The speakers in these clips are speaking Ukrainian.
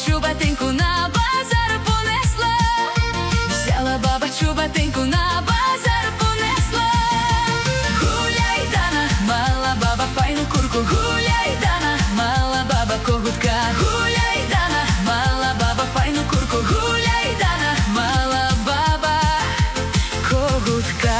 чубатеньку на базар понесла, взяла баба чубатеньку на базар понесла. Гуляй, Дана, мала баба файну курку, гуляй, Дана, мала баба когутка, гуляй, Дана, мала баба файну курку, гуляй, Дана, мала баба когутка.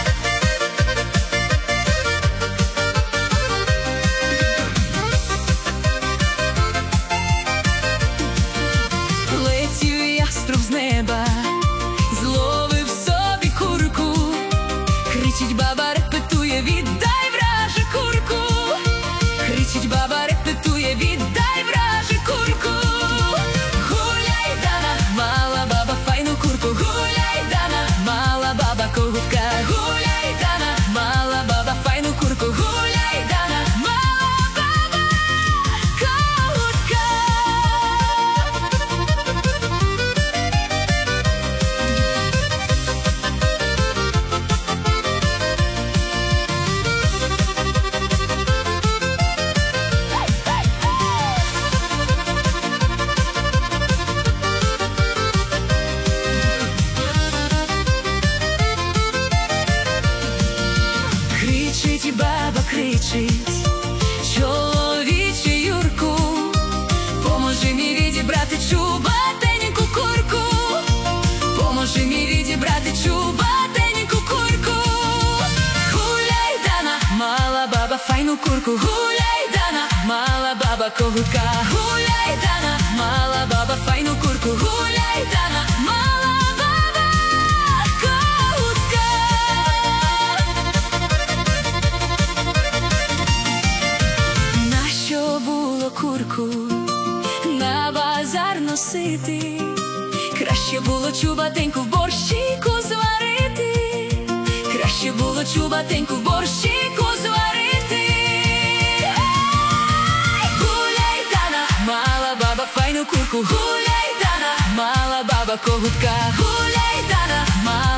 Яструб з неба зловив собі курку, кричить баба, репетує: віддай, враже, курку. Кричить баба, репетує: віддай, враже, курку. Гуляй, Дана, мала баба файну курку, гуляй, Дана, мала баба когутка, гуляй, Дана, мала баба файну курку, гуляй, Дана, мала баба когутка. Кричить баба, кричить: чоловіче Юрку, поможи мій відібрати чубатеньку курку, поможи мій відібрати чубатеньку курку. Гуляй, Дана, мала баба файну курку, гуляй, Дана, мала баба когутка, гуляй, Дана, мала баба файну курку, гуляй, Дана, мала баба когутка. Нащо було курку на базар носити? Краще було чубатеньку в борщику зварити, краще було чубатеньку в борщику зварити. Гуляй, Дана, мала баба файну курку, гуляй, Дана, мала баба когутка, гуляй, Дана, мала